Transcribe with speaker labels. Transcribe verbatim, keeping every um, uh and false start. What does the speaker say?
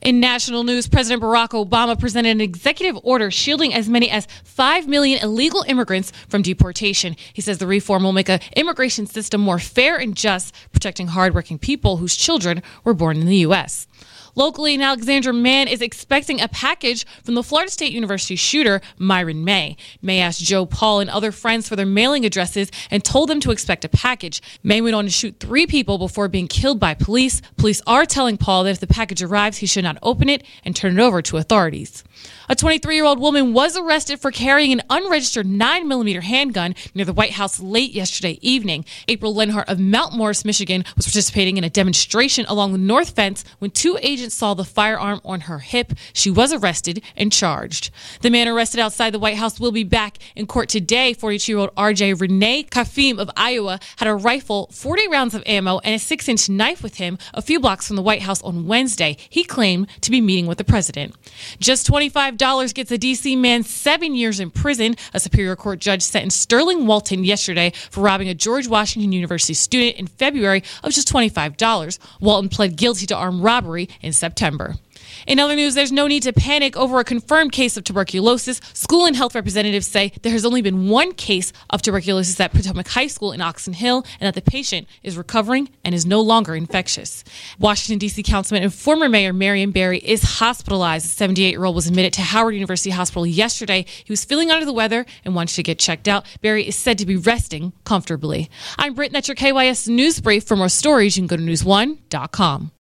Speaker 1: In national news, President Barack Obama presented an executive order shielding as many as five million illegal immigrants from deportation. He says the reform will make an immigration system more fair and just, protecting hardworking people whose children were born in the U S Locally, an Alexandra man is expecting a package from the Florida State University shooter, Myron May. May asked Joe Paul and other friends for their mailing addresses and told them to expect a package. May went on to shoot three people before being killed by police. Police are telling Paul that if the package arrives, he should not open it and turn it over to authorities. A twenty-three-year-old woman was arrested for carrying an unregistered nine millimeter handgun near the White House late yesterday evening. April Lenhart of Mount Morris, Michigan, was participating in a demonstration along the north fence when two agents saw the firearm on her hip. She was arrested and charged. The man arrested outside the White House will be back in court today. forty-two-year-old R J Renee Kafim of Iowa had a rifle, forty rounds of ammo, and a six-inch knife with him a few blocks from the White House on Wednesday. He claimed to be meeting with the president. Just twenty-five dollars gets a D C man seven years in prison. A Superior Court judge sentenced Sterling Walton yesterday for robbing a George Washington University student in February of just twenty-five dollars. Walton pled guilty to armed robbery in September. In other news, there's no need to panic over a confirmed case of tuberculosis. School and health representatives say there has only been one case of tuberculosis at Potomac High School in Oxon Hill, and that the patient is recovering and is no longer infectious. Washington, D C Councilman and former Mayor Marion Barry is hospitalized. The seventy-eight-year-old was admitted to Howard University Hospital yesterday. He was feeling under the weather and wanted to get checked out. Barry is said to be resting comfortably. I'm Britt, that's your K Y S News Brief. For more stories, you can go to news one dot com.